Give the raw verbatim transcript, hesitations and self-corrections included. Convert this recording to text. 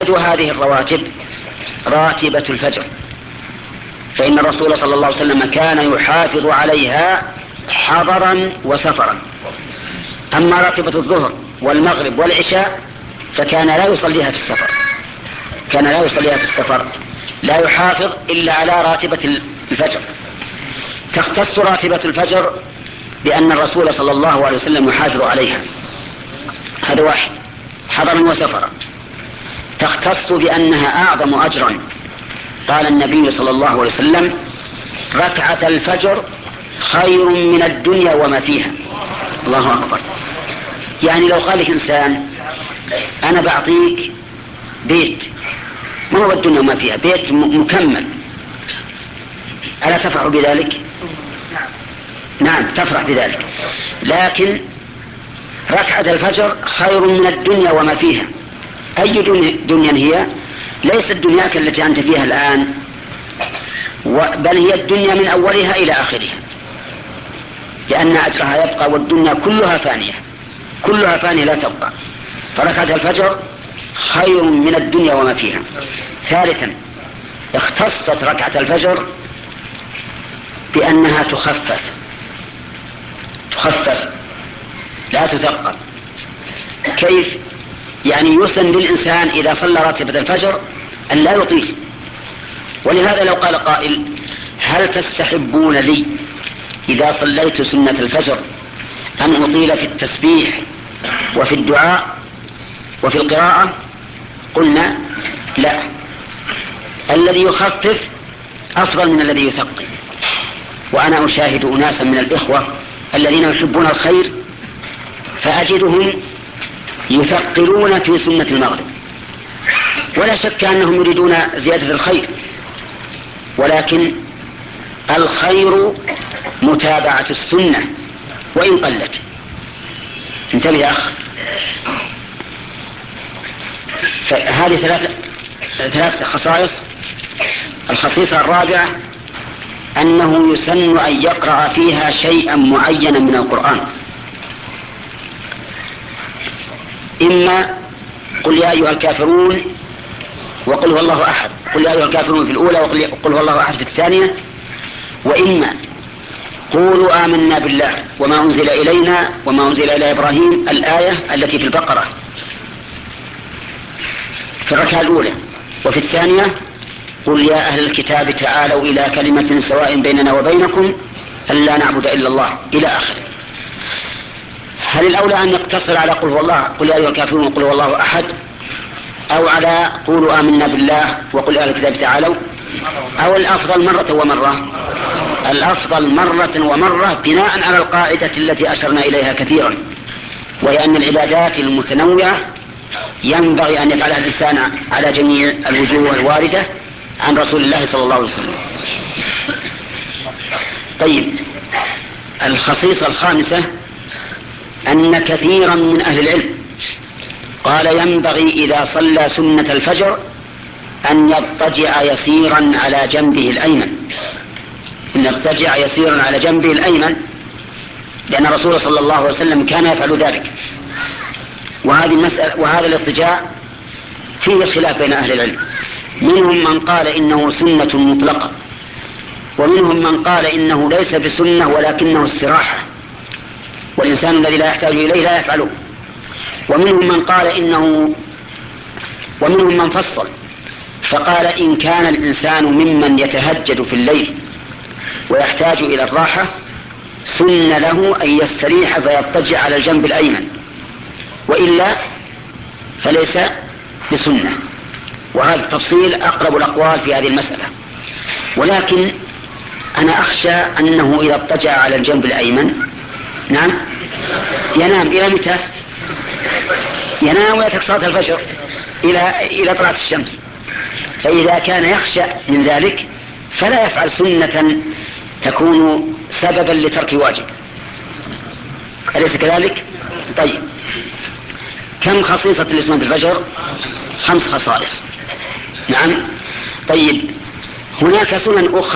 هذه الرواتب راتبة الفجر، فإن الرسول صلى الله عليه وسلم كان يحافظ عليها حضرا وسفرا. أما راتبة الظهر والمغرب والعشاء فكان لا يصليها في السفر، كان لا يصليها في السفر، لا يحافظ إلا على راتبة الفجر. تختص راتبة الفجر بأن الرسول صلى الله عليه وسلم يحافظ عليها، هذا واحد، حضرا وسفرا. تختص بأنها أعظم أجرا، قال النبي صلى الله عليه وسلم: ركعة الفجر خير من الدنيا وما فيها. الله أكبر. يعني لو قال لك إنسان: أنا بعطيك بيت، ما هو الدنيا وما فيها، بيت مكمل، ألا تفرح بذلك؟ نعم تفرح بذلك، لكن ركعة الفجر خير من الدنيا وما فيها. أي دنيا هي؟ ليست دنياك التي أنت فيها الآن، بل هي الدنيا من أولها إلى آخرها، لأن أجرها يبقى، والدنيا كلها فانية، كلها فانية لا تبقى. فركعة الفجر خير من الدنيا وما فيها. ثالثا، اختصت ركعة الفجر بأنها تخفف تخفف لا تثقل. كيف؟ يعني يسن للإنسان إذا صلى راتبة الفجر أن لا يطيل. ولهذا لو قال قائل: هل تستحبون لي إذا صليت سنة الفجر أن أطيل في التسبيح وفي الدعاء وفي القراءة؟ قلنا: لا، الذي يخفف أفضل من الذي يثقل. وأنا أشاهد أناسا من الإخوة الذين يحبون الخير فأجدهم يثقلون في سنة المغرب، ولا شك أنهم يريدون زيادة الخير، ولكن الخير متابعة السنة وإن قلت. انتبه يا أخ. فهذه ثلاث ثلاث خصائص. الخصيصة الرابعة أنه يسن أن يقرأ فيها شيئا معينا من القرآن، إما قل يا أيها الكافرون وقل هو الله أحد، قل يا أيها الكافرون في الأولى وقل هو الله أحد في الثانية، وإما قولوا آمنا بالله وما أنزل إلينا وما أنزل إلى إبراهيم، الآية التي في البقرة في الركعة الأولى، وفي الثانية قل يا أهل الكتاب تعالوا إلى كلمة سواء بيننا وبينكم ألا نعبد إلا الله إلى آخره. هل الأولى أن يقتصر على قل هو الله، قل يا أيها الكافرون وقل هو الله أحد، أو على قولوا آمنا بالله وقل يا أهل الكتاب تعالوا، أو الأفضل مرة ومرة؟ الأفضل مرة ومرة، بناء على القاعدة التي أشرنا إليها كثيرا، وهي أن العبادات المتنوعة ينبغي أن يفعلها الإنسان على جميع الوجوه الواردة عن رسول الله صلى الله عليه وسلم. طيب، الخصيصة الخامسة أن كثيرا من أهل العلم قال ينبغي إذا صلى سنة الفجر أن يضطجع يسيرا على جنبه الأيمن، أن يضطجع يسيرا على جنبه الأيمن، لأن الرسول صلى الله عليه وسلم كان يفعل ذلك. وهذه المسألة وهذا الاضطجاع فيه خلاف بين أهل العلم، منهم من قال إنه سنة مطلقة، ومنهم من قال إنه ليس بسنة ولكنه استراحة، والإنسان الذي لا يحتاج إليه لا يفعله. ومنهم من قال إنه ومنهم من فصل فقال: إن كان الإنسان ممن يتهجد في الليل ويحتاج إلى الراحة سن له أن يستريح فيضطجع على الجنب الأيمن، وإلا فليس بسنة. وهذا التفصيل أقرب الأقوال في هذه المسألة، ولكن أنا أخشى أنه إذا اضطجع على الجنب الأيمن نعم ينام إلى متى؟ ينام ويترك صلاة الفجر إلى إلى طلعت الشمس. فإذا كان يخشى من ذلك فلا يفعل سنة تكون سببا لترك واجب، أليس كذلك؟ طيب، كم خصيصة لسنة الفجر؟ خمس خصائص. نعم. طيب، هناك سنن أخرى